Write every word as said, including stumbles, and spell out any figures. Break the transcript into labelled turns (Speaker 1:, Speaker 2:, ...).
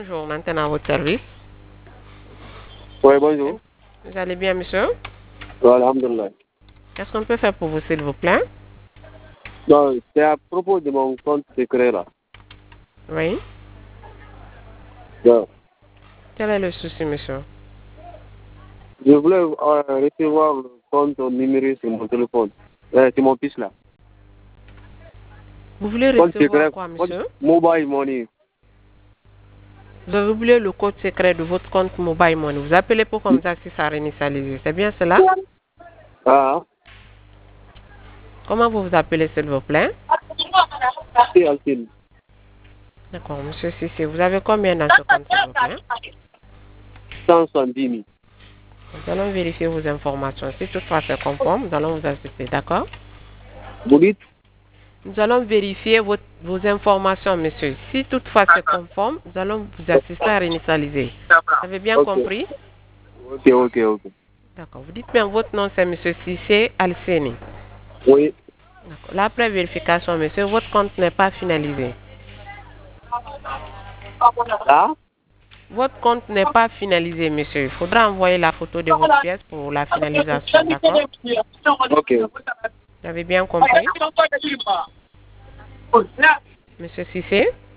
Speaker 1: Bonjour, maintenant à votre service.
Speaker 2: Oui, bonjour.
Speaker 1: Vous allez bien, monsieur?
Speaker 2: Oui, alhamdulillah.
Speaker 1: Qu'est-ce qu'on peut faire pour vous, s'il vous plaît?
Speaker 2: Non, c'est à propos de mon compte secret là.
Speaker 1: Oui.
Speaker 2: Non.
Speaker 1: Quel est le souci, monsieur?
Speaker 2: Je voulais euh, recevoir le compte numérique sur mon téléphone. Euh, c'est mon fils là.
Speaker 1: Vous voulez
Speaker 2: Compte
Speaker 1: recevoir
Speaker 2: secret,
Speaker 1: quoi,
Speaker 2: compte
Speaker 1: monsieur?
Speaker 2: mobile money.
Speaker 1: Vous avez oublié le code secret de votre compte Mobile Money. Vous appelez pour comme ça si ça a réinitialisé. C'est bien cela?
Speaker 2: Ah,
Speaker 1: Comment vous vous appelez, s'il vous plaît?
Speaker 2: c'est Alcine.
Speaker 1: D'accord, monsieur Sissi. Vous avez combien dans ce compte, s'il vous plaît?
Speaker 2: cent soixante-dix mille.
Speaker 1: Nous allons vérifier vos informations. Si toutefois c'est conforme, nous allons vous assister. D'accord?
Speaker 2: Vous dites?
Speaker 1: Nous allons vérifier votre- vos informations, monsieur. Si toutefois c'est conforme, nous allons vous assister à réinitialiser. Vous avez bien
Speaker 2: Ok.
Speaker 1: compris?
Speaker 2: Ok, ok, ok.
Speaker 1: D'accord. Vous dites bien votre nom, c'est monsieur Sissé Alseni.
Speaker 2: Oui.
Speaker 1: D'accord. La pré-vérification, monsieur, votre compte n'est pas finalisé.
Speaker 2: Ah?
Speaker 1: Votre compte n'est pas finalisé, monsieur. Il faudra envoyer la photo de votre pièce pour la finalisation. D'accord?
Speaker 2: Ok.
Speaker 1: Vous avez bien compris? Monsieur Sissé?